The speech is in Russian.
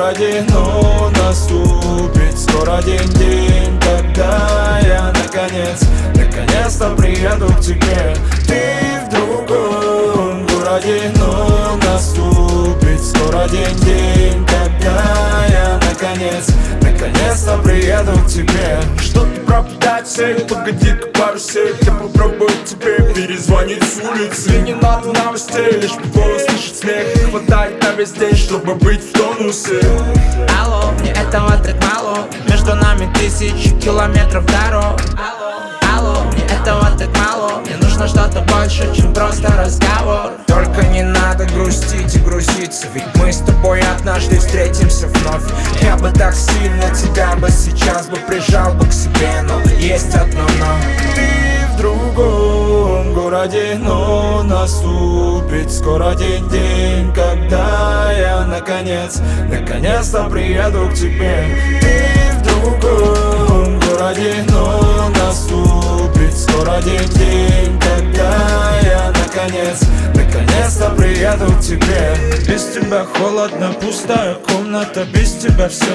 городе, но наступит скоро день, когда я наконец-то приеду к тебе. Ты в другом городе, но наступит скоро день, когда я наконец-то приеду к тебе. Что-то пропадает цель, погоди-ка пару сек. Я попробую тебе перезвонить с улицы. Мне не надо новостей, лишь бы голос слышать смех. Хватает на весь день, чтобы быть в тонусе. Алло, мне этого так мало. Между нами тысячи километров дорог. Алло, мне этого так мало. Мне нужно что-то больше, чем просто разговор. Только не надо грустить и грузиться, ведь мы с тобой однажды встретимся вновь. Я бы так сильно тебя бы сейчас бы прижал бы к себе, но есть одно но. Ты в другом городе, но наступит скоро день, когда я наконец-то приеду к тебе. Ты в другом городе, но наступит скоро день, когда я наконец-то приеду к тебе. Без тебя холодно, пустая комната, без тебя все